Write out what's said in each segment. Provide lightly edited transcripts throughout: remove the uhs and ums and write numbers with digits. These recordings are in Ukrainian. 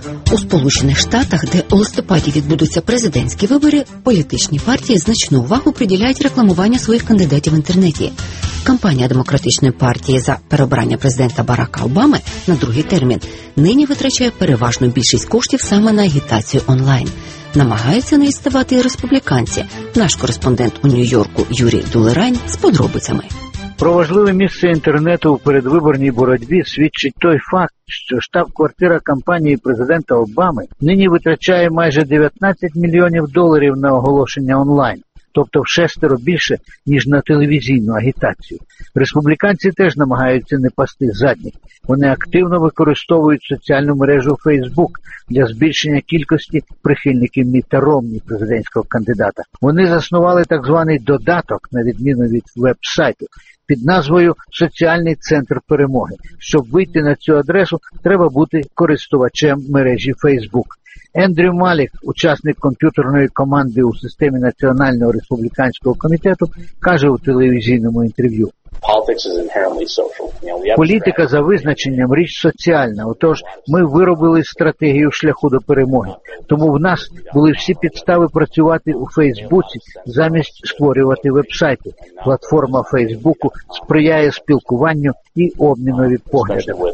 У Сполучених Штатах, де у листопаді відбудуться президентські вибори, політичні партії значну увагу приділяють рекламуванню своїх кандидатів в інтернеті. Кампанія Демократичної партії за переобрання президента Барака Обами на другий термін нині витрачає переважну більшість коштів саме на агітацію онлайн. Намагаються нею ставати і республіканці. Наш кореспондент у Нью-Йорку Юрій Дулерайн з подробицями. Про важливе місце інтернету у передвиборній боротьбі свідчить той факт, що штаб-квартира кампанії президента Обами нині витрачає майже 19 мільйонів доларів на оголошення онлайн, тобто в 6 більше, ніж на телевізійну агітацію. Республіканці теж намагаються не пасти задніх. Вони активно використовують соціальну мережу Facebook для збільшення кількості прихильників Мітта Ромні, президентського кандидата. Вони заснували так званий додаток, на відміну від веб-сайту, під назвою «Соціальний центр перемоги». Щоб вийти на цю адресу, треба бути користувачем мережі Facebook. Ендрю Малік, учасник комп'ютерної команди у системі Національного республіканського комітету, каже у телевізійному інтерв'ю: політика за визначенням річ соціальна, отож ми виробили стратегію шляху до перемоги. Тому в нас були всі підстави працювати у Фейсбуці замість створювати веб-сайти. Платформа Фейсбуку сприяє спілкуванню і обмінові поглядами.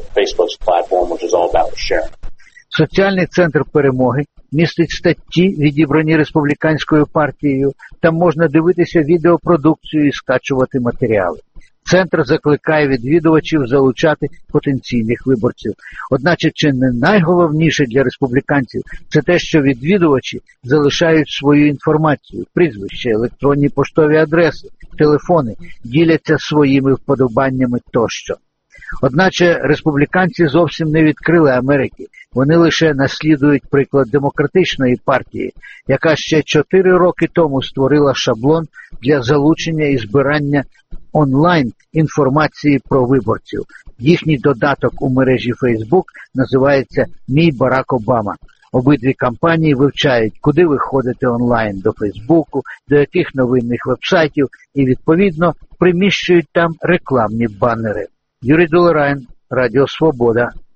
Соціальний центр перемоги містить статті, відібрані республіканською партією. Там можна дивитися відеопродукцію і скачувати матеріали. Центр закликає відвідувачів залучати потенційних виборців. Одначе, чи не найголовніше для республіканців – це те, що відвідувачі залишають свою інформацію, прізвище, електронні поштові адреси, телефони, діляться своїми вподобаннями тощо. Одначе республіканці зовсім не відкрили Америки. Вони лише наслідують приклад демократичної партії, яка ще 4 роки тому створила шаблон для залучення і збирання онлайн інформації про виборців. Їхній додаток у мережі Facebook називається «Мій Барак Обама». Обидві кампанії вивчають, куди ви ходите онлайн, до Фейсбуку, до яких новинних вебсайтів і, відповідно, приміщують там рекламні банери. Юрій Дулерайн, Радіо Свобода.